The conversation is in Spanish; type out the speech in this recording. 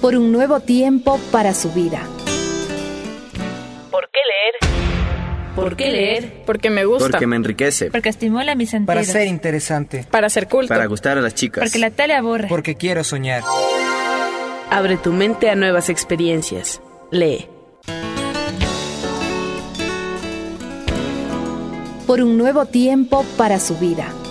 por un nuevo tiempo para su vida. ¿Por qué leer? ¿Por qué leer? Porque me gusta. Porque me enriquece. Porque estimula mis sentidos. Para ser interesante. Para ser culto. Para gustar a las chicas. Porque la tele aburre. Porque quiero soñar. Abre tu mente a nuevas experiencias. Lee. Por un nuevo tiempo para su vida.